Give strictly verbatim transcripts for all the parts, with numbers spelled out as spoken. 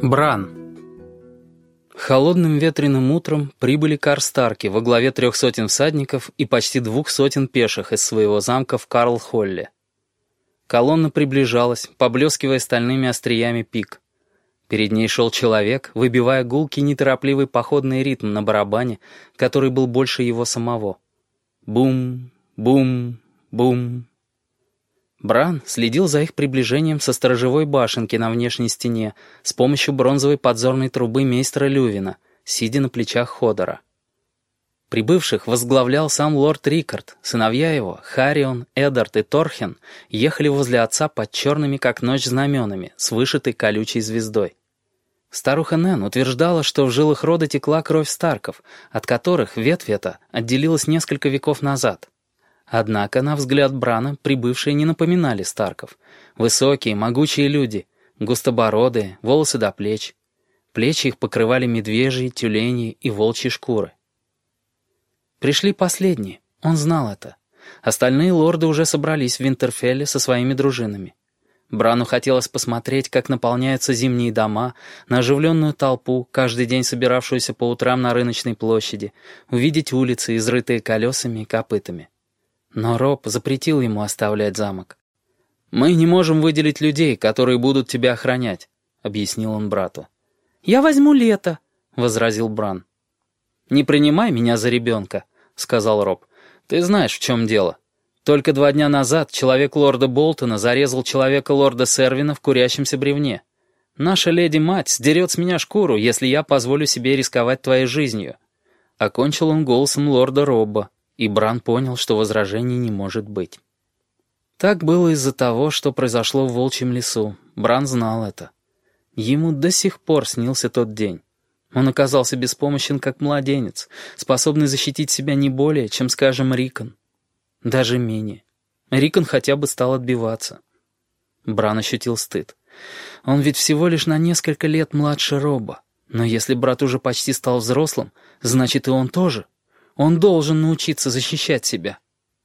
Бран. Холодным ветреным утром прибыли Карстарки во главе трех сотен всадников и почти двух сотен пеших из своего замка в Карлхолле. Колонна приближалась, поблескивая стальными остриями пик. Перед ней шел человек, выбивая гулкий неторопливый походный ритм на барабане, который был больше его самого. Бум, бум, бум. Бран следил за их приближением со сторожевой башенки на внешней стене с помощью бронзовой подзорной трубы мейстера Лювина, сидя на плечах Ходора. Прибывших возглавлял сам лорд Рикард. Сыновья его, Харион, Эдард и Торхен, ехали возле отца под черными, как ночь, знаменами, с вышитой колючей звездой. Старуха Нэн утверждала, что в жилах рода текла кровь Старков, от которых ветвь эта отделилась несколько веков назад. Однако, на взгляд Брана, прибывшие не напоминали Старков. Высокие, могучие люди, густобородые, волосы до плеч. Плечи их покрывали медвежьи, тюлени и волчьи шкуры. Пришли последние, он знал это. Остальные лорды уже собрались в Винтерфелле со своими дружинами. Брану хотелось посмотреть, как наполняются зимние дома, на оживленную толпу, каждый день собиравшуюся по утрам на рыночной площади, увидеть улицы, изрытые колесами и копытами. Но Роб запретил ему оставлять замок. «Мы не можем выделить людей, которые будут тебя охранять», — объяснил он брату. «Я возьму Лето», — возразил Бран. «Не принимай меня за ребенка», — сказал Роб. «Ты знаешь, в чем дело. Только два дня назад человек лорда Болтона зарезал человека лорда Сервина в курящемся бревне. Наша леди-мать сдерет с меня шкуру, если я позволю себе рисковать твоей жизнью». Окончил он голосом лорда Робба, и Бран понял, что возражений не может быть. Так было из-за того, что произошло в Волчьем лесу. Бран знал это. Ему до сих пор снился тот день. Он оказался беспомощен, как младенец, способный защитить себя не более, чем, скажем, Рикон. Даже менее. Рикон хотя бы стал отбиваться. Бран ощутил стыд. Он ведь всего лишь на несколько лет младше Роба. Но если брат уже почти стал взрослым, значит и он тоже. Он должен научиться защищать себя.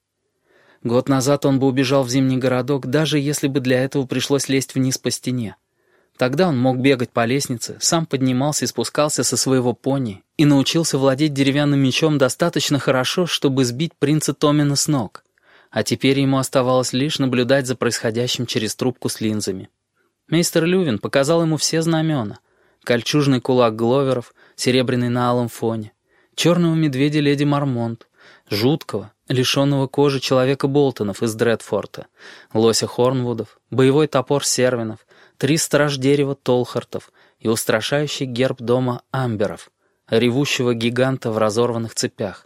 Год назад он бы убежал в зимний городок, даже если бы для этого пришлось лезть вниз по стене. Тогда он мог бегать по лестнице, сам поднимался и спускался со своего пони и научился владеть деревянным мечом достаточно хорошо, чтобы сбить принца Томина с ног. А теперь ему оставалось лишь наблюдать за происходящим через трубку с линзами. Мейстер Лювин показал ему все знамена. Кольчужный кулак Гловеров, серебряный на алом фоне, черного медведя леди Мармонт, жуткого, лишенного кожи человека Болтонов из Дредфорта, лося Хорнвудов, боевой топор Сервинов, три страж-дерева Толхартов и устрашающий герб дома Амберов, ревущего гиганта в разорванных цепях.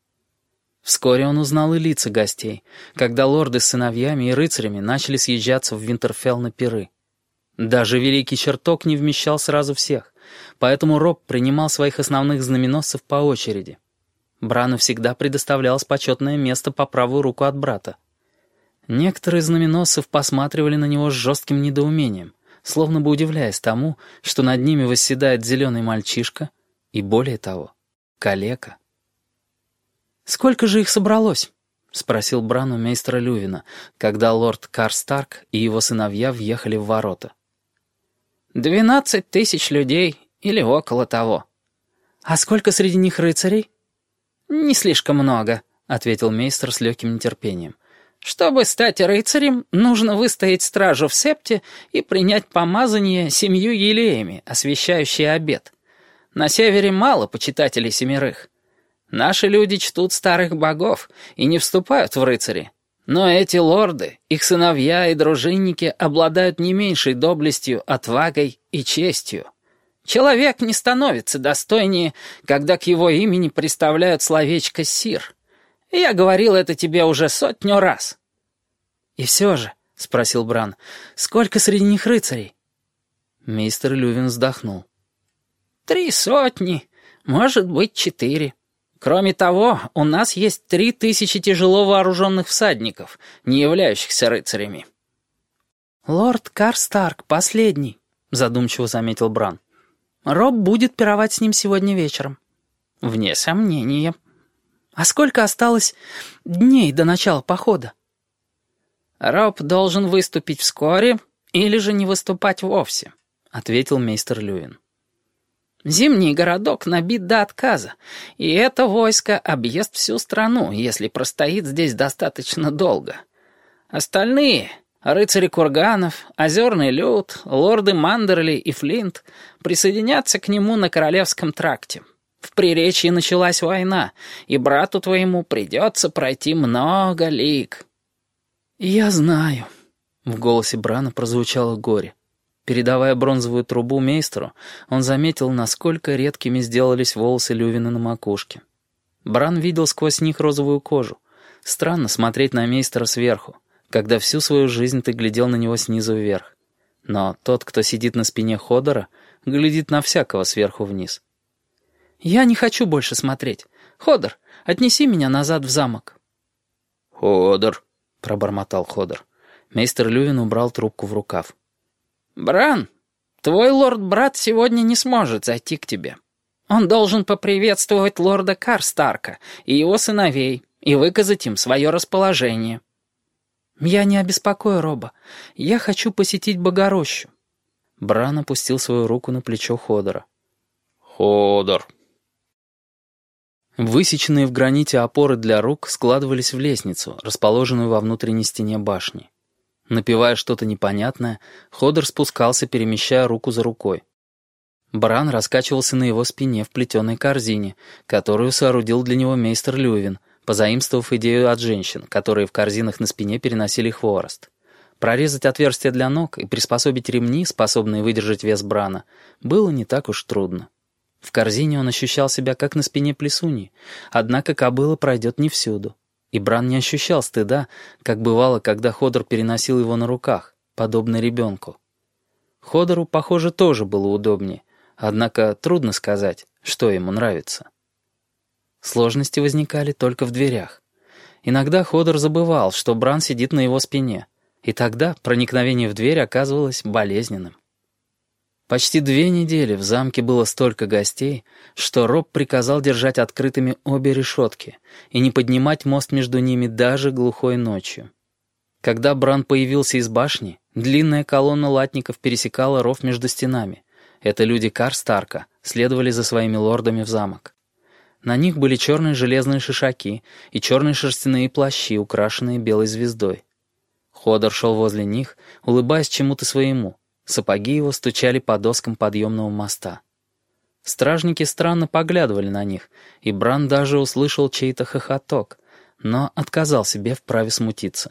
Вскоре он узнал и лица гостей, когда лорды с сыновьями и рыцарями начали съезжаться в Винтерфелл на пиры. Даже Великий Чертог не вмещал сразу всех, поэтому Роб принимал своих основных знаменосцев по очереди. Брану всегда предоставлялось почетное место по правую руку от брата. Некоторые знаменосцев посматривали на него с жестким недоумением, словно бы удивляясь тому, что над ними восседает зеленый мальчишка и, более того, калека. «Сколько же их собралось?» — спросил Бран у мейстера Лювина, когда лорд Карстарк и его сыновья въехали в ворота. «Двенадцать тысяч людей или около того». «А сколько среди них рыцарей?» «Не слишком много», — ответил мейстер с легким нетерпением. «Чтобы стать рыцарем, нужно выстоять стражу в септе и принять помазание семью елеями, освящающие обет. На севере мало почитателей семерых. Наши люди чтут старых богов и не вступают в рыцари. Но эти лорды, их сыновья и дружинники обладают не меньшей доблестью, отвагой и честью. Человек не становится достойнее, когда к его имени приставляют словечко «сир». Я говорил это тебе уже сотню раз». «И все же», — спросил Бран, — «сколько среди них рыцарей?» Мейстер Лювин вздохнул. «Три сотни, может быть, четыре. Кроме того, у нас есть три тысячи тяжело вооруженных всадников, не являющихся рыцарями». «Лорд Карстарк последний», — задумчиво заметил Бран. «Роб будет пировать с ним сегодня вечером». «Вне сомнения». «А сколько осталось дней до начала похода?» «Роб должен выступить вскоре или же не выступать вовсе. — ответил мейстер Лювин. «Зимний городок набит до отказа, и это войско объест всю страну, если простоит здесь достаточно долго. Остальные — рыцари курганов, озерный люд, лорды Мандерли и Флинт — присоединятся к нему на Королевском тракте. В Приречье началась война, и брату твоему придется пройти много лиг». «Я знаю», — в голосе Брана прозвучало горе. Передавая бронзовую трубу мейстеру, он заметил, насколько редкими сделались волосы Лювина на макушке. Бран видел сквозь них розовую кожу. Странно смотреть на мейстера сверху, когда всю свою жизнь ты глядел на него снизу вверх. Но тот, кто сидит на спине Ходора, глядит на всякого сверху вниз. «Я не хочу больше смотреть. Ходор, отнеси меня назад в замок». «Ходор», — пробормотал Ходор. Мейстер Лювин убрал трубку в рукав. «Бран, твой лорд-брат сегодня не сможет зайти к тебе. Он должен поприветствовать лорда Карстарка и его сыновей и выказать им свое расположение». «Я не обеспокою Роба. Я хочу посетить Богорощу». Бран опустил свою руку на плечо Ходора. «Ходор». Высеченные в граните опоры для рук складывались в лестницу, расположенную во внутренней стене башни. Напевая что-то непонятное, Ходор спускался, перемещая руку за рукой. Бран раскачивался на его спине в плетеной корзине, которую соорудил для него мейстер Лювин, позаимствовав идею от женщин, которые в корзинах на спине переносили хворост. Прорезать отверстия для ног и приспособить ремни, способные выдержать вес Брана, было не так уж трудно. В корзине он ощущал себя как на спине плесуньи, однако кобыла пройдет не всюду. И Бран не ощущал стыда, как бывало, когда Ходор переносил его на руках, подобно ребенку. Ходору, похоже, тоже было удобнее, однако трудно сказать, что ему нравится. Сложности возникали только в дверях. Иногда Ходор забывал, что Бран сидит на его спине, и тогда проникновение в дверь оказывалось болезненным. Почти две недели в замке было столько гостей, что Роб приказал держать открытыми обе решетки и не поднимать мост между ними даже глухой ночью. Когда Бран появился из башни, длинная колонна латников пересекала ров между стенами. Это люди Карстарка следовали за своими лордами в замок. На них были черные железные шишаки и черные шерстяные плащи, украшенные белой звездой. Ходор шел возле них, улыбаясь чему-то своему. Сапоги его стучали по доскам подъемного моста. Стражники странно поглядывали на них, и Бран даже услышал чей-то хохоток, но отказал себе в праве смутиться.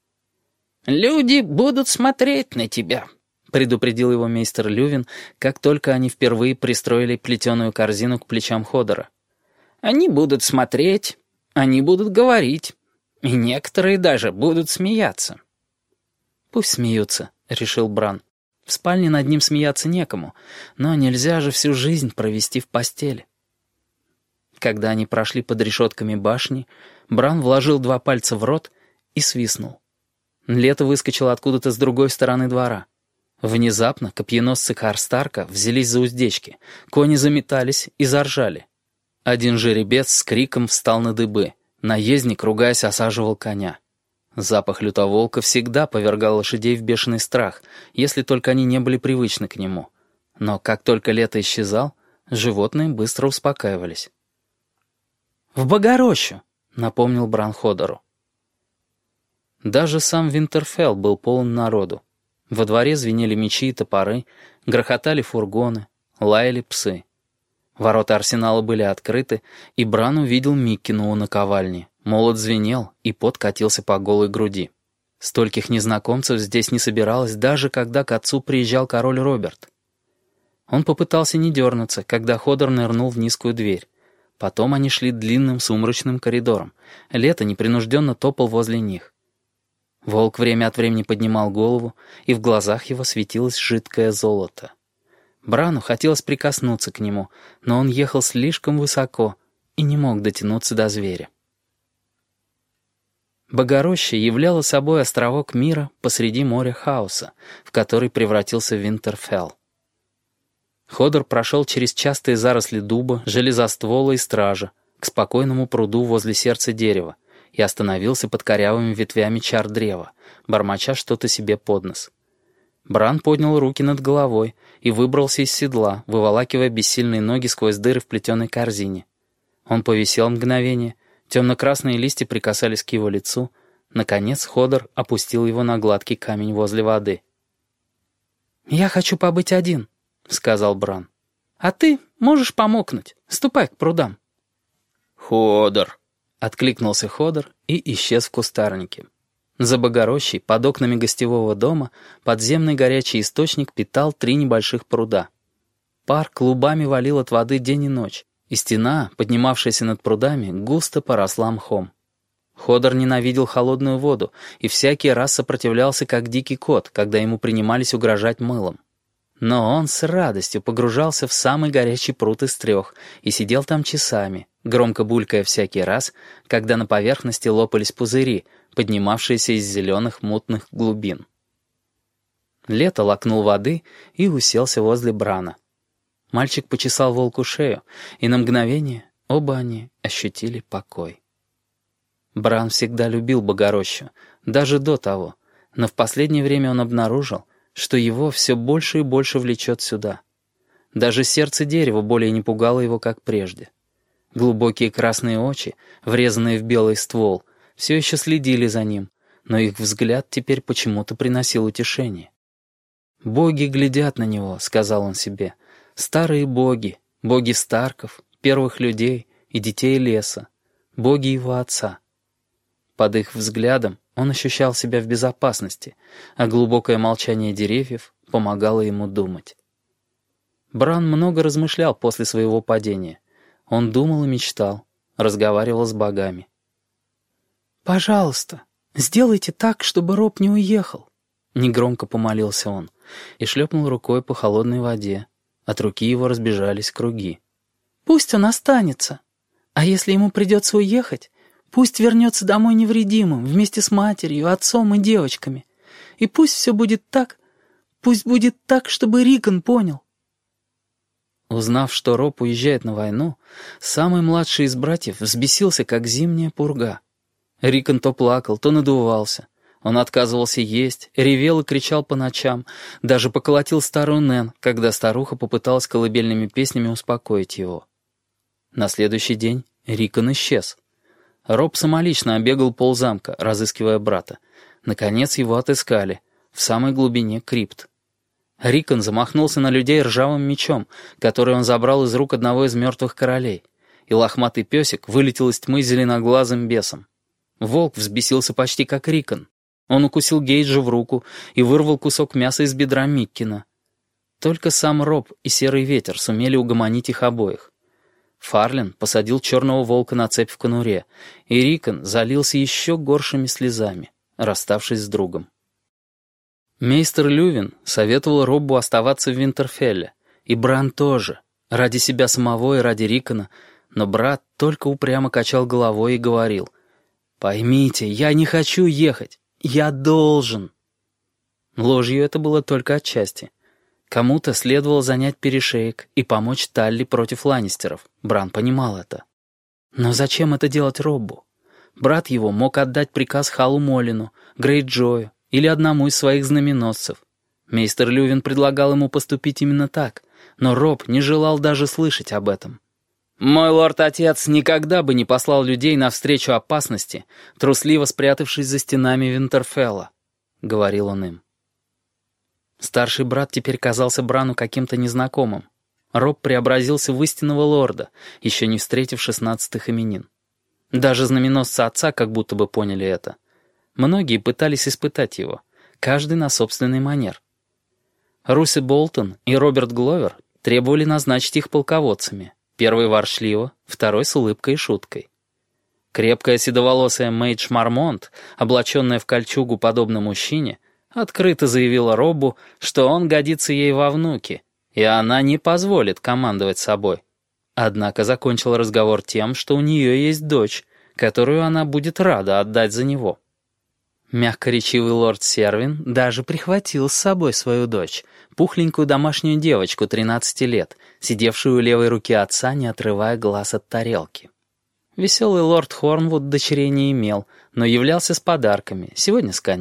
«Люди будут смотреть на тебя», — предупредил его мейстер Лювин, как только они впервые пристроили плетеную корзину к плечам Ходора. «Они будут смотреть, они будут говорить, и некоторые даже будут смеяться». «Пусть смеются», — решил Бран. В спальне над ним смеяться некому, но нельзя же всю жизнь провести в постели. Когда они прошли под решетками башни, Бран вложил два пальца в рот и свистнул. Лето выскочило откуда-то с другой стороны двора. Внезапно копьеносцы Карстарка взялись за уздечки, кони заметались и заржали. Один жеребец с криком встал на дыбы, наездник, ругаясь, осаживал коня. Запах лютоволка всегда повергал лошадей в бешеный страх, если только они не были привычны к нему. Но как только лето исчезал, животные быстро успокаивались. «В Богорощу!» — напомнил Бран Ходору. Даже сам Винтерфелл был полон народу. Во дворе звенели мечи и топоры, грохотали фургоны, лаяли псы. Ворота арсенала были открыты, и Бран увидел Миккину у наковальни. Молот звенел, и пот катился по голой груди. Стольких незнакомцев здесь не собиралось, даже когда к отцу приезжал король Роберт. Он попытался не дернуться, когда Ходор нырнул в низкую дверь. Потом они шли длинным сумрачным коридором. Лето непринужденно топал возле них. Волк время от времени поднимал голову, и в глазах его светилось жидкое золото. Брану хотелось прикоснуться к нему, но он ехал слишком высоко и не мог дотянуться до зверя. Богороща являла собой островок мира посреди моря хаоса, в который превратился Винтерфелл. Ходор прошел через частые заросли дуба, железоствола и стража к спокойному пруду возле сердца дерева и остановился под корявыми ветвями чар древа, бормоча что-то себе под нос. Бран поднял руки над головой и выбрался из седла, выволакивая бессильные ноги сквозь дыры в плетеной корзине. Он повисел мгновение, темно-красные листья прикасались к его лицу. Наконец Ходор опустил его на гладкий камень возле воды. «Я хочу побыть один», — сказал Бран. «А ты можешь помокнуть. Ступай к прудам». «Ходор», — откликнулся Ходор и исчез в кустарнике. За Богорощей, под окнами гостевого дома, подземный горячий источник питал три небольших пруда. Пар клубами валил от воды день и ночь, и стена, поднимавшаяся над прудами, густо поросла мхом. Ходор ненавидел холодную воду и всякий раз сопротивлялся, как дикий кот, когда ему принимались угрожать мылом. Но он с радостью погружался в самый горячий пруд из трех и сидел там часами, громко булькая всякий раз, когда на поверхности лопались пузыри, поднимавшиеся из зеленых мутных глубин. Лето лакнул воды и уселся возле Брана. Мальчик почесал волку шею, и на мгновение оба они ощутили покой. Бран всегда любил Богорощу, даже до того, но в последнее время он обнаружил, что его все больше и больше влечет сюда. Даже сердце дерева более не пугало его, как прежде. Глубокие красные очи, врезанные в белый ствол, все еще следили за ним, но их взгляд теперь почему-то приносил утешение. «Боги глядят на него», — сказал он себе, — «старые боги, боги Старков, первых людей и детей леса, боги его отца». Под их взглядом он ощущал себя в безопасности, а глубокое молчание деревьев помогало ему думать. Бран много размышлял после своего падения. Он думал и мечтал, разговаривал с богами. «Пожалуйста, сделайте так, чтобы Роб не уехал», — негромко помолился он и шлепнул рукой по холодной воде. От руки его разбежались круги. «Пусть он останется. А если ему придется уехать, пусть вернется домой невредимым, вместе с матерью, отцом и девочками. И пусть все будет так, пусть будет так, чтобы Рикон понял». Узнав, что Роб уезжает на войну, самый младший из братьев взбесился, как зимняя пурга. Рикон то плакал, то надувался. Он отказывался есть, ревел и кричал по ночам, даже поколотил старую Нэн, когда старуха попыталась колыбельными песнями успокоить его. На следующий день Рикон исчез. Роб самолично обегал ползамка, разыскивая брата. Наконец его отыскали, в самой глубине крипт. Рикон замахнулся на людей ржавым мечом, который он забрал из рук одного из мертвых королей, и лохматый песик вылетел из тьмы зеленоглазым бесом. Волк взбесился почти как Рикон. Он укусил Гейджа в руку и вырвал кусок мяса из бедра Миккина. Только сам Роб и Серый Ветер сумели угомонить их обоих. Фарлин посадил черного волка на цепь в конуре, и Рикон залился еще горшими слезами, расставшись с другом. Мейстер Лювин советовал Роббу оставаться в Винтерфелле, и Бран тоже, ради себя самого и ради Рикона, но брат только упрямо качал головой и говорил: «Поймите, я не хочу ехать, я должен». Ложью это было только отчасти. Кому-то следовало занять перешеек и помочь Талли против Ланнистеров. Бран понимал это. Но зачем это делать Роббу? Брат его мог отдать приказ Халу Молину, Грейджою или одному из своих знаменосцев. Мейстер Лювин предлагал ему поступить именно так, но Роб не желал даже слышать об этом. «Мой лорд-отец никогда бы не послал людей навстречу опасности, трусливо спрятавшись за стенами Винтерфелла», — говорил он им. Старший брат теперь казался Брану каким-то незнакомым. Роб преобразился в истинного лорда, еще не встретив шестнадцатых именин. Даже знаменосцы отца как будто бы поняли это. Многие пытались испытать его, каждый на собственный манер. Руси Болтон и Роберт Гловер требовали назначить их полководцами. Первый ворчливо, второй с улыбкой и шуткой. Крепкая седоволосая Мэйдж Мармонт, облаченная в кольчугу подобно мужчине, открыто заявила Роббу, что он годится ей во внуки, и она не позволит командовать собой. Однако закончил разговор тем, что у нее есть дочь, которую она будет рада отдать за него. Мягкоречивый лорд Сервин даже прихватил с собой свою дочь, пухленькую домашнюю девочку тринадцати лет, сидевшую у левой руки отца, не отрывая глаз от тарелки. Веселый лорд Хорнвуд дочерей не имел, но являлся с подарками, сегодня с конем,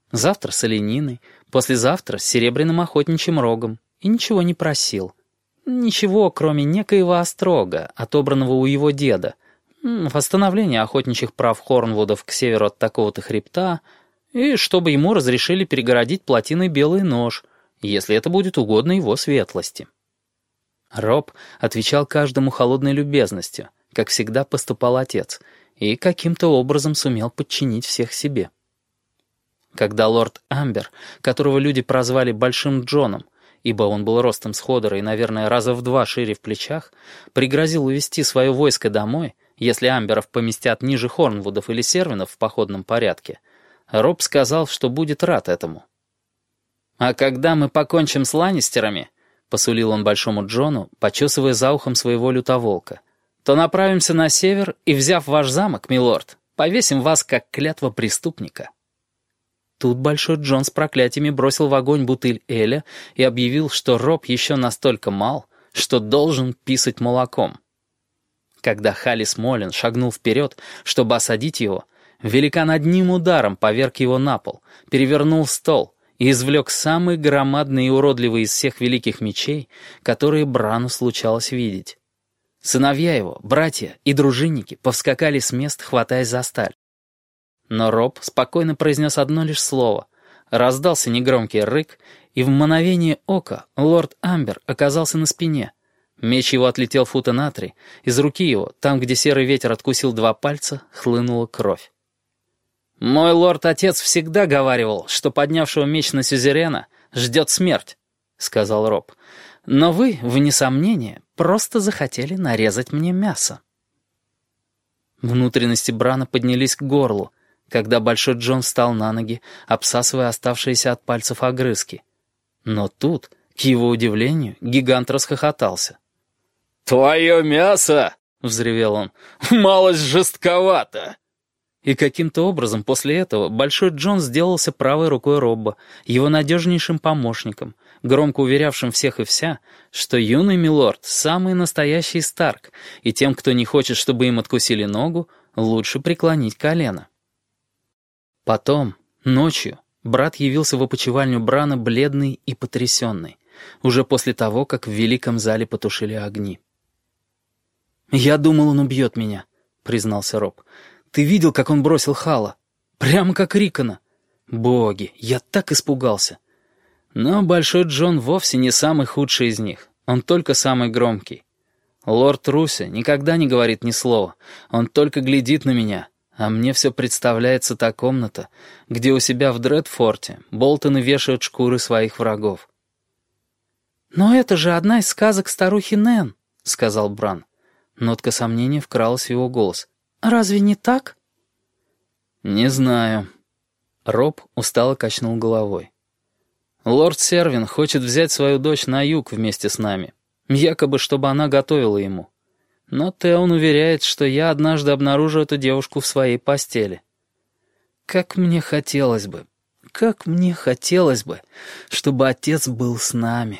Завтра с олениной, послезавтра с серебряным охотничьим рогом. И ничего не просил. Ничего, кроме некоего острога, отобранного у его деда, восстановления охотничьих прав Хорнвудов к северу от такого-то хребта, и чтобы ему разрешили перегородить плотиной белый нож, если это будет угодно его светлости. Роб отвечал каждому холодной любезностью, как всегда поступал отец, и каким-то образом сумел подчинить всех себе. Когда лорд Амбер, которого люди прозвали Большим Джоном, ибо он был ростом с Ходора и, наверное, раза в два шире в плечах, пригрозил увести свое войско домой, если Амберов поместят ниже Хорнвудов или Сервинов в походном порядке, Роб сказал, что будет рад этому. «А когда мы покончим с Ланнистерами», — посулил он Большому Джону, почесывая за ухом своего лютоволка, «то направимся на север и, взяв ваш замок, милорд, повесим вас как клятва преступника». Тут Большой Джон с проклятиями бросил в огонь бутыль эля и объявил, что Роб еще настолько мал, что должен писать молоком. Когда Халлис Молин шагнул вперед, чтобы осадить его, великан одним ударом поверг его на пол, перевернул стол и извлек самый громадный и уродливый из всех великих мечей, которые Брану случалось видеть. Сыновья его, братья и дружинники повскакали с мест, хватаясь за сталь. Но Роб спокойно произнес одно лишь слово. Раздался негромкий рык, и в мгновение ока лорд Амбер оказался на спине. Меч его отлетел фута на три, из руки его, там, где серый ветер откусил два пальца, хлынула кровь. «Мой лорд-отец всегда говаривал, что поднявшего меч на сюзерена ждет смерть», — сказал Роб. «Но вы, вне сомнения, просто захотели нарезать мне мясо». Внутренности Брана поднялись к горлу, когда Большой Джон встал на ноги, обсасывая оставшиеся от пальцев огрызки. Но тут, к его удивлению, гигант расхохотался. «Твое мясо!» — взревел он. «Малость жестковато!» И каким-то образом после этого Большой Джон сделался правой рукой Робба, его надежнейшим помощником, громко уверявшим всех и вся, что юный милорд — самый настоящий Старк, и тем, кто не хочет, чтобы им откусили ногу, лучше преклонить колено. Потом, ночью, брат явился в опочивальню Брана бледный и потрясенный, уже после того, как в великом зале потушили огни. «Я думал, он убьет меня», — признался Роб. «Ты видел, как он бросил Хала? Прямо как Рикона. Боги, я так испугался». Но Большой Джон вовсе не самый худший из них, он только самый громкий. Лорд Руси никогда не говорит ни слова, он только глядит на меня. А мне все представляется та комната, где у себя в Дредфорте Болтоны вешают шкуры своих врагов. «Но это же одна из сказок старухи Нэн», — сказал Бран. Нотка сомнения вкралась в его голос. «Разве не так?» «Не знаю». Роб устало качнул головой. «Лорд Сервин хочет взять свою дочь на юг вместе с нами, якобы, чтобы она готовила ему. Но Теон уверяет, что я однажды обнаружу эту девушку в своей постели. Как мне хотелось бы, как мне хотелось бы, чтобы отец был с нами».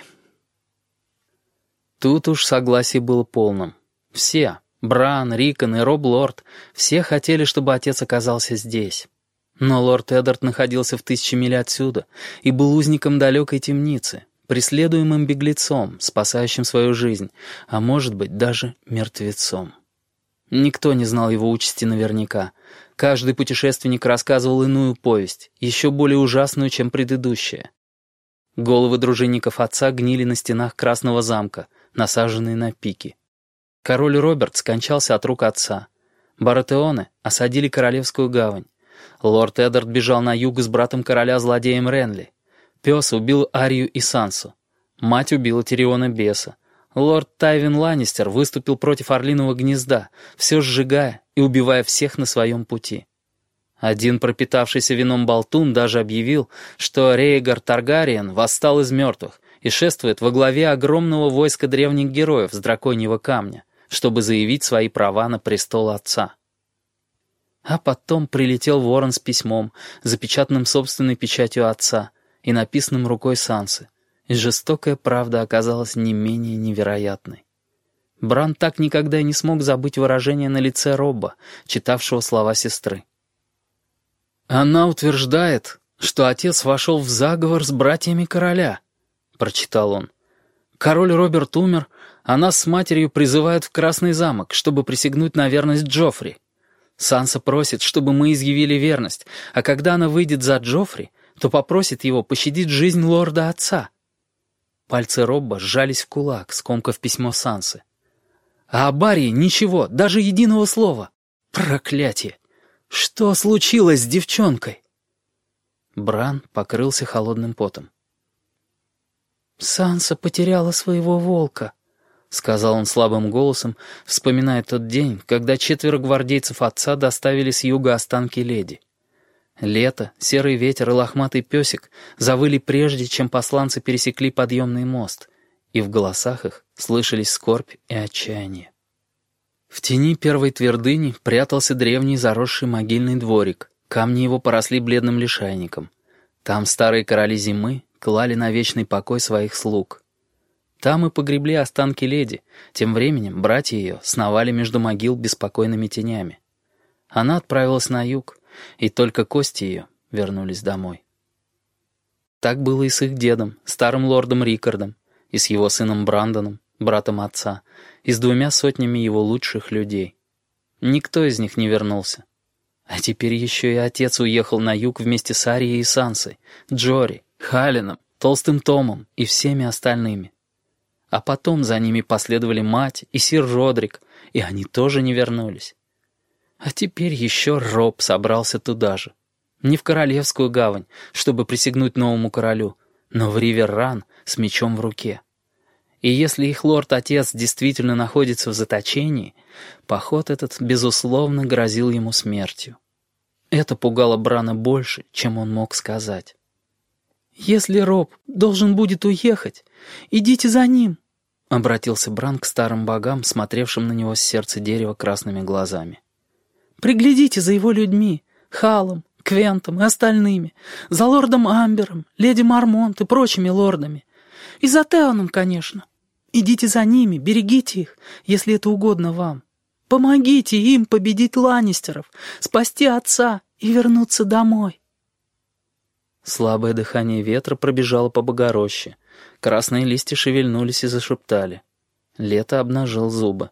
Тут уж согласие было полным. Все, Бран, Рикон и Роб Лорд, все хотели, чтобы отец оказался здесь. Но лорд Эддард находился в тысячи миль отсюда и был узником далекой темницы, преследуемым беглецом, спасающим свою жизнь, а может быть даже мертвецом. Никто не знал его участи наверняка. Каждый путешественник рассказывал иную повесть, еще более ужасную, чем предыдущая. Головы дружинников отца гнили на стенах Красного замка, насаженные на пики. Король Роберт скончался от рук отца. Баратеоны осадили Королевскую гавань. Лорд Эддард бежал на юг с братом короля-злодеем Ренли. Пес убил Арию и Сансу. Мать убила Тириона Беса. Лорд Тайвин Ланнистер выступил против Орлиного гнезда, все сжигая и убивая всех на своем пути. Один пропитавшийся вином болтун даже объявил, что Рейгар Таргариен восстал из мертвых и шествует во главе огромного войска древних героев с драконьего камня, чтобы заявить свои права на престол отца. А потом прилетел ворон с письмом, запечатанным собственной печатью отца и написанным рукой Сансы, и жестокая правда оказалась не менее невероятной. Бран так никогда и не смог забыть выражение на лице Робба, читавшего слова сестры. «Она утверждает», что отец вошел в заговор с братьями короля», — прочитал он. «Король Роберт умер, а нас с матерью призывают в Красный замок, чтобы присягнуть на верность Джоффри. Санса просит, чтобы мы изъявили верность, а когда она выйдет за Джоффри, то попросит его пощадить жизнь лорда-отца». Пальцы Робба сжались в кулак, скомкав письмо Сансы. А о Барри ничего, даже единого слова. Проклятие! Что случилось с девчонкой? Бран покрылся холодным потом. «Санса потеряла своего волка», — сказал он слабым голосом, вспоминая тот день, когда четверо гвардейцев отца доставили с юга останки леди. Лето, серый ветер и лохматый песик завыли прежде, чем посланцы пересекли подъемный мост, и в голосах их слышались скорбь и отчаяние. В тени первой твердыни прятался древний заросший могильный дворик, камни его поросли бледным лишайником. Там старые короли зимы клали на вечный покой своих слуг. Там и погребли останки леди, тем временем братья ее сновали между могил беспокойными тенями. Она отправилась на юг, и только кости ее вернулись домой. Так было и с их дедом, старым лордом Рикардом, и с его сыном Брандоном, братом отца, и с двумя сотнями его лучших людей. Никто из них не вернулся. А теперь еще и отец уехал на юг вместе с Арией и Сансой, Джори, Халином, Толстым Томом и всеми остальными. А потом за ними последовали мать и сир Родрик, и они тоже не вернулись. А теперь еще Роб собрался туда же. Не в Королевскую гавань, чтобы присягнуть новому королю, но в Ривер-Ран с мечом в руке. И если их лорд-отец действительно находится в заточении, поход этот, безусловно, грозил ему смертью. Это пугало Брана больше, чем он мог сказать. «Если Роб должен будет уехать, идите за ним», — обратился Бран к старым богам, смотревшим на него с сердца дерева красными глазами. «Приглядите за его людьми, Халом, Квентом и остальными, за лордом Амбером, леди Мармонт и прочими лордами. И за Теоном, конечно. Идите за ними, берегите их, если это угодно вам. Помогите им победить Ланнистеров, спасти отца и вернуться домой». Слабое дыхание ветра пробежало по богороще. Красные листья шевельнулись и зашептали. Лето обнажил зубы.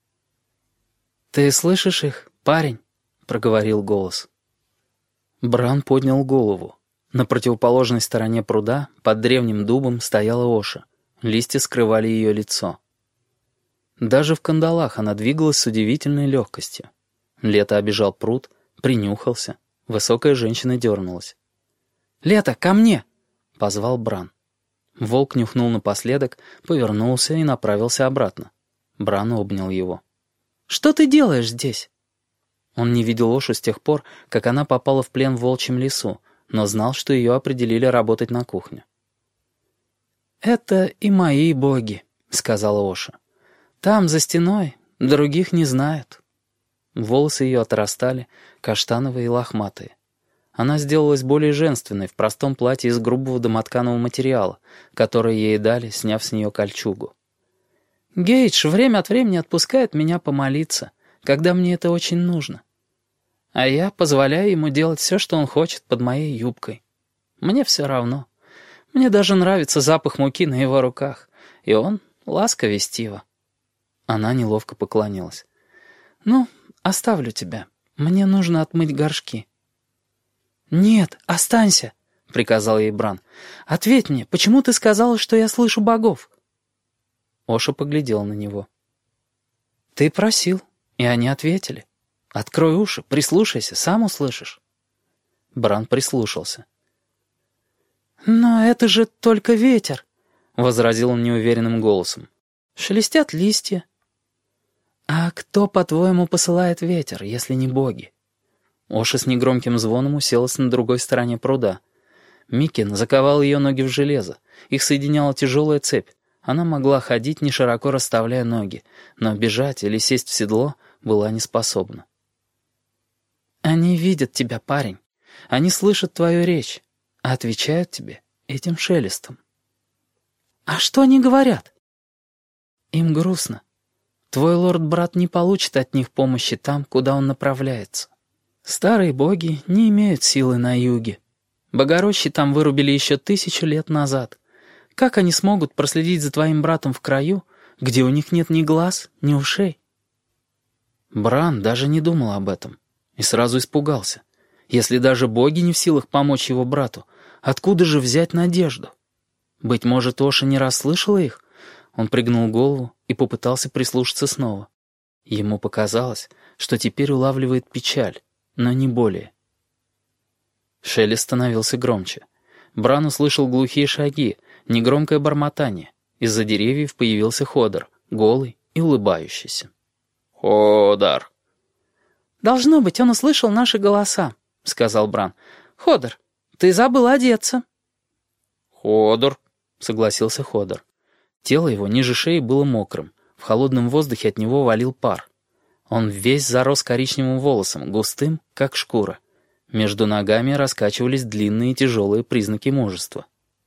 «Ты слышишь их, парень?» — проговорил голос. Бран поднял голову. На противоположной стороне пруда, под древним дубом, стояла Оша. Листья скрывали ее лицо. Даже в кандалах она двигалась с удивительной легкостью. Лето обежал пруд, принюхался. Высокая женщина дернулась. «Лето, ко мне!» — позвал Бран. Волк нюхнул напоследок, повернулся и направился обратно. Бран обнял его. «Что ты делаешь здесь?» Он не видел Ошу с тех пор, как она попала в плен в волчьем лесу, но знал, что ее определили работать на кухню. «Это и мои боги», — сказала Оша. «Там, за стеной, других не знают». Волосы ее отрастали, каштановые и лохматые. Она сделалась более женственной в простом платье из грубого домотканого материала, которое ей дали, сняв с нее кольчугу. «Гейдж время от времени отпускает меня помолиться, когда мне это очень нужно. А я позволяю ему делать все, что он хочет под моей юбкой. Мне все равно. Мне даже нравится запах муки на его руках, и он ласковестиво». Она неловко поклонилась. «Ну, оставлю тебя. Мне нужно отмыть горшки». «Нет, останься», — приказал ей Бран. «Ответь мне, почему ты сказала, что я слышу богов?» Оша поглядел на него. «Ты просил, и они ответили. Открой уши, прислушайся, сам услышишь». Бран прислушался. «Но это же только ветер», — возразил он неуверенным голосом. «Шелестят листья». «А кто, по-твоему, посылает ветер, если не боги?» Оша с негромким звоном уселась на другой стороне пруда. Микин заковал ее ноги в железо. Их соединяла тяжелая цепь. Она могла ходить, не широко расставляя ноги, но бежать или сесть в седло была не способна. «Они видят тебя, парень. Они слышат твою речь, а отвечают тебе этим шелестом». «А что они говорят?» «Им грустно. Твой лорд-брат не получит от них помощи там, куда он направляется. Старые боги не имеют силы на юге. Богорощи там вырубили еще тысячу лет назад. Как они смогут проследить за твоим братом в краю, где у них нет ни глаз, ни ушей?» Бран даже не думал об этом и сразу испугался. Если даже боги не в силах помочь его брату, откуда же взять надежду? Быть может, Оша не расслышала их? Он пригнул голову и попытался прислушаться снова. Ему показалось, что теперь улавливает печаль, но не более. Шелест становился громче. Бран услышал глухие шаги, негромкое бормотание. Из-за деревьев появился Ходор, голый и улыбающийся. «Ходор!» «Должно быть, он услышал наши голоса», — сказал Бран. «Ходор, ты забыл одеться». «Ходор», — согласился Ходор. Тело его ниже шеи было мокрым. В холодном воздухе от него валил пар. Он весь зарос коричневым волосом, густым, как шкура. Между ногами раскачивались длинные тяжелые признаки мужества.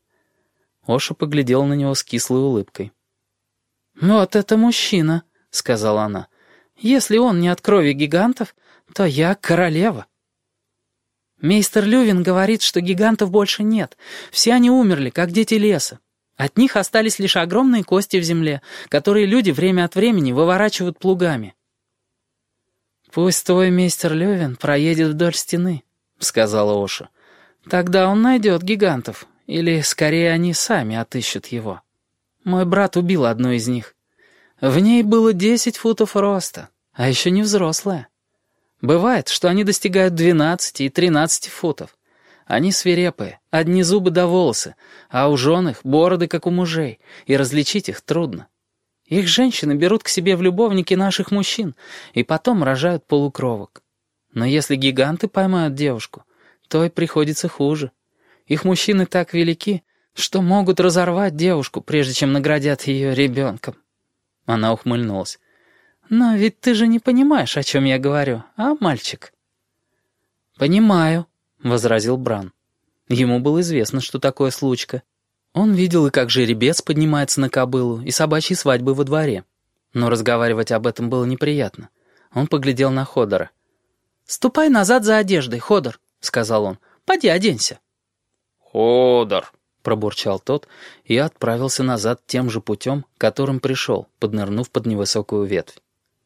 Оша поглядела на него с кислой улыбкой. «Вот это мужчина», — сказала она. «Если он не от крови гигантов, то я королева». «Мейстер Лювин говорит, что гигантов больше нет. Все они умерли, как дети леса. От них остались лишь огромные кости в земле, которые люди время от времени выворачивают плугами». «Пусть твой мейстер Лювин проедет вдоль стены», — сказала Оша. «Тогда он найдет гигантов, или, скорее, они сами отыщут его. Мой брат убил одну из них. В ней было десять футов роста, а еще не взрослая. Бывает, что они достигают двенадцати и тринадцати футов. Они свирепые, одни зубы до волосы, а у жен их бороды, как у мужей, и различить их трудно. Их женщины берут к себе в любовники наших мужчин и потом рожают полукровок. Но если гиганты поймают девушку, то и приходится хуже. Их мужчины так велики, что могут разорвать девушку, прежде чем наградят ее ребенком». Она ухмыльнулась. «Но ведь ты же не понимаешь, о чем я говорю, а, мальчик?» «Понимаю», — возразил Бран. Ему было известно, что такое случка. Он видел и как жеребец поднимается на кобылу, и собачьи свадьбы во дворе. Но разговаривать об этом было неприятно. Он поглядел на Ходора. «Ступай назад за одеждой, Ходор», — сказал он. «Поди оденься». «Ходор», — пробурчал тот и отправился назад тем же путем, которым пришел, поднырнув под невысокую ветвь.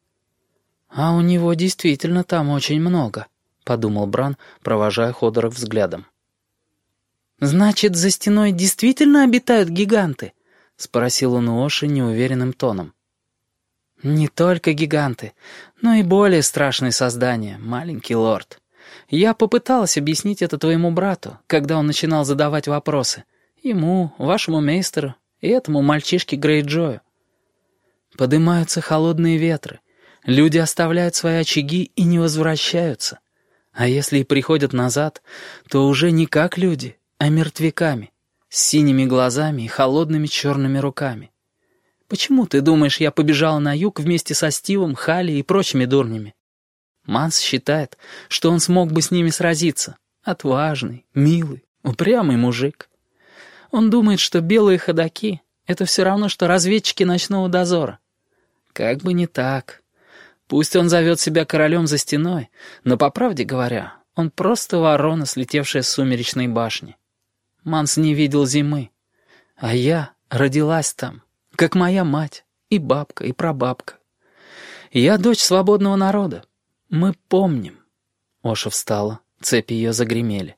«А у него действительно там очень много», — подумал Бран, провожая Ходора взглядом. «Значит, за стеной действительно обитают гиганты?» — спросил он у Оши неуверенным тоном. «Не только гиганты, но и более страшные создания, маленький лорд. Я попыталась объяснить это твоему брату, когда он начинал задавать вопросы. Ему, вашему мейстеру и этому мальчишке Грейджою. Подымаются холодные ветры. Люди оставляют свои очаги и не возвращаются. А если и приходят назад, то уже не как люди, а мертвяками, с синими глазами и холодными черными руками. Почему, ты думаешь, я побежала на юг вместе со Стивом, Халли и прочими дурнями? Манс считает, что он смог бы с ними сразиться. Отважный, милый, упрямый мужик. Он думает, что белые ходаки — это все равно, что разведчики ночного дозора. Как бы не так. Пусть он зовет себя королем за стеной, но, по правде говоря, он просто ворона, слетевшая с сумеречной башни. Манс не видел зимы, а я родилась там, как моя мать, и бабка, и прабабка. Я дочь свободного народа. Мы помним. Оша встала, цепи ее загремели.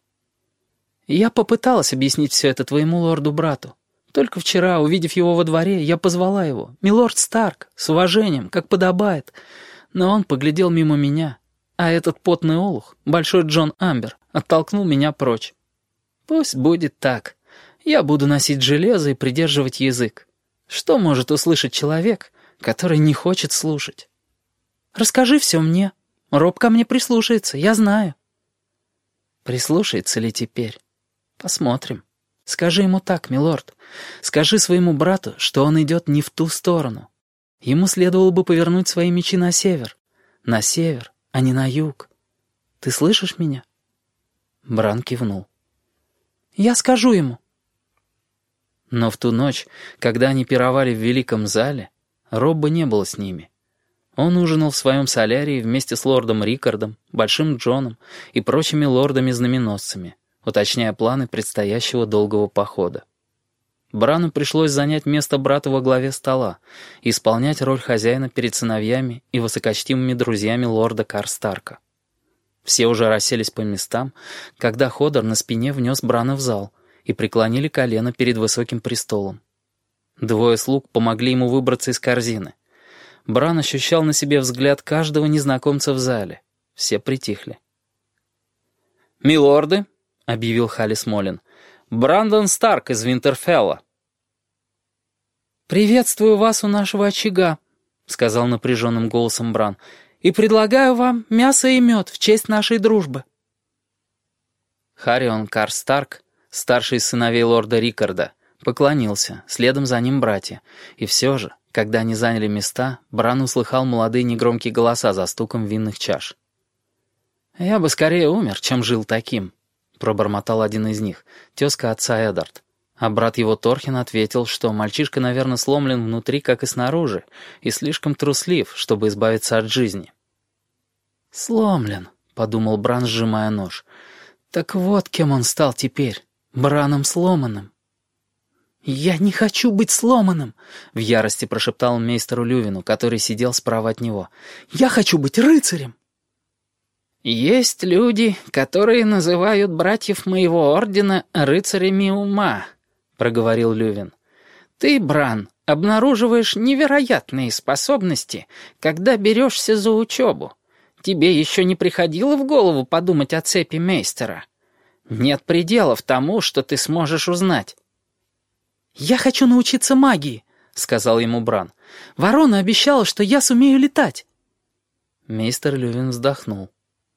Я попыталась объяснить все это твоему лорду-брату. Только вчера, увидев его во дворе, я позвала его. «Милорд Старк», с уважением, как подобает. Но он поглядел мимо меня, а этот потный олух, большой Джон Амбер, оттолкнул меня прочь. Пусть будет так. Я буду носить железо и придерживать язык. Что может услышать человек, который не хочет слушать? Расскажи все мне. Роб ко мне прислушается, я знаю. Прислушается ли теперь? Посмотрим. Скажи ему так, милорд. Скажи своему брату, что он идет не в ту сторону. Ему следовало бы повернуть свои мечи на север. На север, а не на юг. Ты слышишь меня? Бран кивнул. Я скажу ему. Но в ту ночь, когда они пировали в великом зале, Робба не было с ними. Он ужинал в своем солярии вместе с лордом Рикардом, Большим Джоном и прочими лордами-знаменосцами, уточняя планы предстоящего долгого похода. Брану пришлось занять место брата во главе стола и исполнять роль хозяина перед сыновьями и высокочтимыми друзьями лорда Карстарка. Все уже расселись по местам, когда Ходор на спине внес Брана в зал и преклонили колено перед высоким престолом. Двое слуг помогли ему выбраться из корзины. Бран ощущал на себе взгляд каждого незнакомца в зале. Все притихли. «Милорды», — объявил Халли Смолин, — «Брандон Старк из Винтерфелла». «Приветствую вас у нашего очага», — сказал напряженным голосом Бран, «и предлагаю вам мясо и мед в честь нашей дружбы». Харион Карстарк, старший из сыновей лорда Рикарда, поклонился, следом за ним братья, и все же, когда они заняли места, Бран услыхал молодые негромкие голоса за стуком винных чаш. «Я бы скорее умер, чем жил таким», — пробормотал один из них, тезка отца Эдард. А брат его Торхин ответил, что мальчишка, наверное, сломлен внутри, как и снаружи, и слишком труслив, чтобы избавиться от жизни. «Сломлен», — подумал Бран, сжимая нож. «Так вот кем он стал теперь, Браном сломанным». «Я не хочу быть сломанным!» — в ярости прошептал он мейстеру Лювину, который сидел справа от него. «Я хочу быть рыцарем!» «Есть люди, которые называют братьев моего ордена рыцарями ума», — проговорил Лювин. «Ты, Бран, обнаруживаешь невероятные способности, когда берешься за учебу. Тебе еще не приходило в голову подумать о цепи мейстера? Нет пределов тому, что ты сможешь узнать». «Я хочу научиться магии», — сказал ему Бран. «Ворона обещала, что я сумею летать». Мейстер Лювин вздохнул.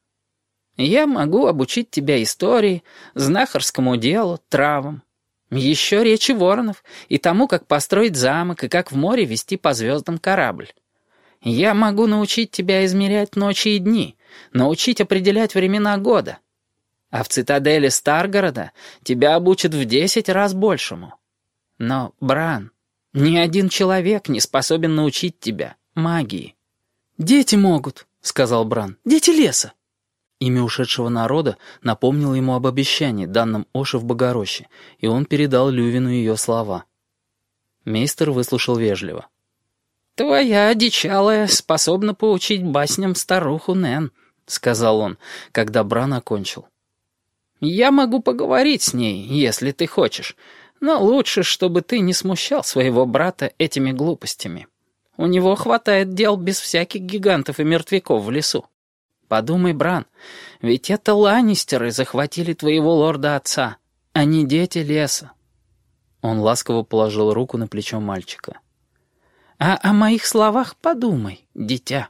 «Я могу обучить тебя истории, знахарскому делу, травам. Еще речи воронов и тому, как построить замок и как в море вести по звездам корабль. Я могу научить тебя измерять ночи и дни, научить определять времена года. А в цитадели Старгорода тебя обучат в десять раз большему. Но, Бран, ни один человек не способен научить тебя магии». «Дети могут», — сказал Бран. «Дети леса». Имя ушедшего народа напомнило ему об обещании, данном Оше в Богороще, и он передал Лювину ее слова. Мейстер выслушал вежливо. «Твоя одичалая способна поучить басням старуху Нэн», — сказал он, когда Бран окончил. «Я могу поговорить с ней, если ты хочешь, но лучше, чтобы ты не смущал своего брата этими глупостями. У него хватает дел без всяких гигантов и мертвяков в лесу. Подумай, Бран, ведь это Ланнистеры захватили твоего лорда-отца, а не дети леса». Он ласково положил руку на плечо мальчика. «А о моих словах подумай, дитя».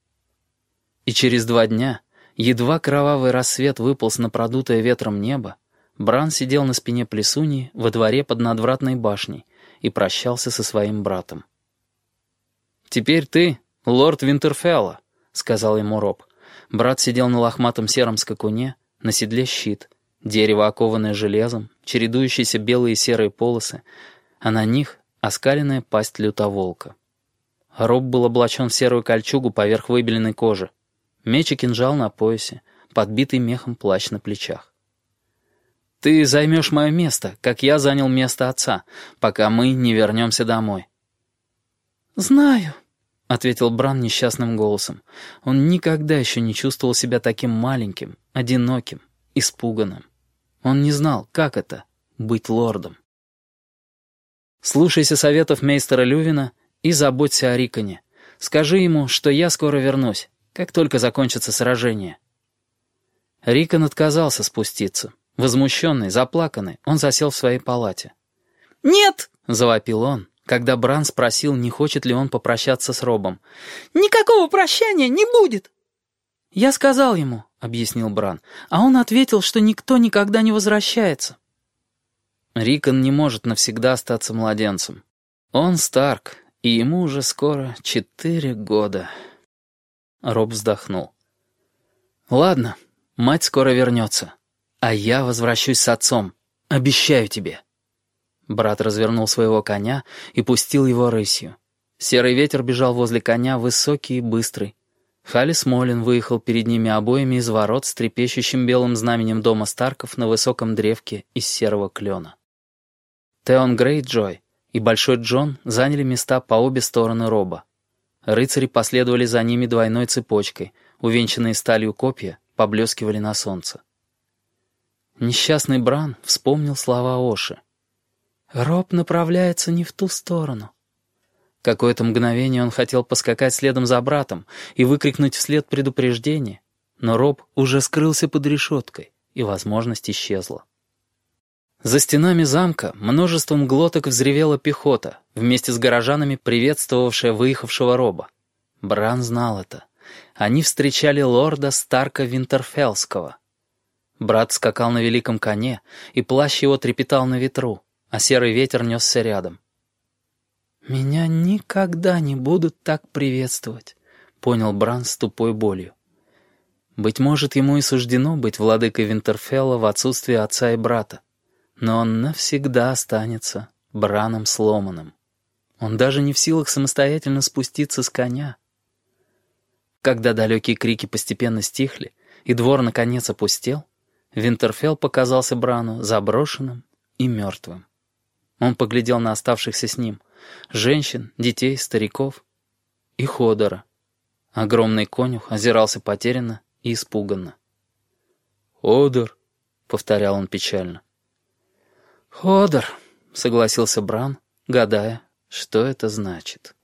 И через два дня, едва кровавый рассвет выполз на продутое ветром небо, Бран сидел на спине плесуньи во дворе под надвратной башней и прощался со своим братом. «Теперь ты, лорд Винтерфелла», — сказал ему Роб. Брат сидел на лохматом сером скакуне, на седле щит, дерево, окованное железом, чередующиеся белые и серые полосы, а на них оскаленная пасть лютоволка. Роб был облачен в серую кольчугу поверх выбеленной кожи, меч и кинжал на поясе, подбитый мехом плащ на плечах. «Ты займешь мое место, как я занял место отца, пока мы не вернемся домой». «Знаю», — ответил Бран несчастным голосом. Он никогда еще не чувствовал себя таким маленьким, одиноким, испуганным. Он не знал, как это — быть лордом. «Слушайся советов мейстера Лювина и заботься о Риконе. Скажи ему, что я скоро вернусь, как только закончится сражение». Рикон отказался спуститься. Возмущенный, заплаканный, он засел в своей палате. «Нет!» — завопил он, когда Бран спросил, не хочет ли он попрощаться с Робом. «Никакого прощания не будет!» «Я сказал ему», — объяснил Бран, а он ответил, что никто никогда не возвращается. Рикон не может навсегда остаться младенцем. Он Старк, и ему уже скоро четыре года. Роб вздохнул. «Ладно, мать скоро вернется. А я возвращусь с отцом. Обещаю тебе». Брат развернул своего коня и пустил его рысью. Серый ветер бежал возле коня, высокий и быстрый. Халли Смолин выехал перед ними обоими из ворот с трепещущим белым знаменем дома Старков на высоком древке из серого клена. Теон Грейджой и Большой Джон заняли места по обе стороны роба. Рыцари последовали за ними двойной цепочкой, увенчанные сталью копья поблескивали на солнце. Несчастный Бран вспомнил слова Оши. «Роб направляется не в ту сторону». Какое-то мгновение он хотел поскакать следом за братом и выкрикнуть вслед предупреждение, но Роб уже скрылся под решеткой, и возможность исчезла. За стенами замка множеством глоток взревела пехота, вместе с горожанами, приветствовавшая выехавшего Роба. Бран знал это. Они встречали лорда Старка Винтерфеллского. Брат скакал на великом коне, и плащ его трепетал на ветру, а серый ветер несся рядом. «Меня никогда не будут так приветствовать», — понял Бран с тупой болью. Быть может, ему и суждено быть владыкой Винтерфелла в отсутствие отца и брата, но он навсегда останется Браном сломанным. Он даже не в силах самостоятельно спуститься с коня. Когда далекие крики постепенно стихли, и двор наконец опустел, Винтерфелл показался Брану заброшенным и мертвым. Он поглядел на оставшихся с ним — женщин, детей, стариков и Ходора. Огромный конюх озирался потерянно и испуганно. «Ходор», — повторял он печально. «Ходор», — согласился Бран, гадая, что это значит.